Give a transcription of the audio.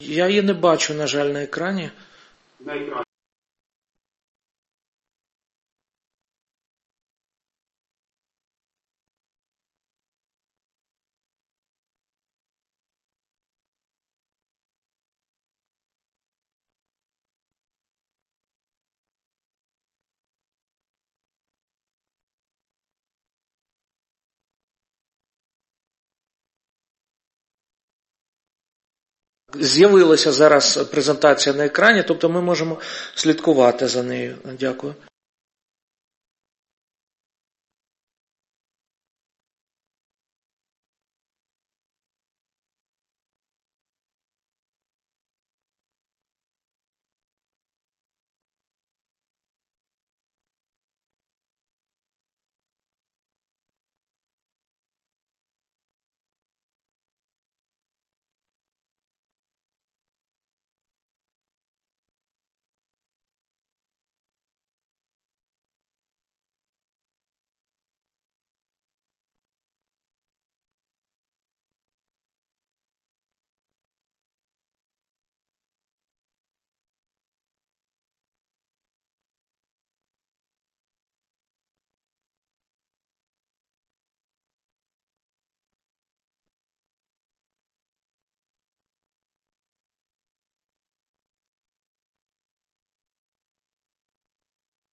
Я її не бачу, на жаль, на екрані. На екрані. З'явилася зараз презентація на екрані, тобто ми можемо слідкувати за нею. Дякую.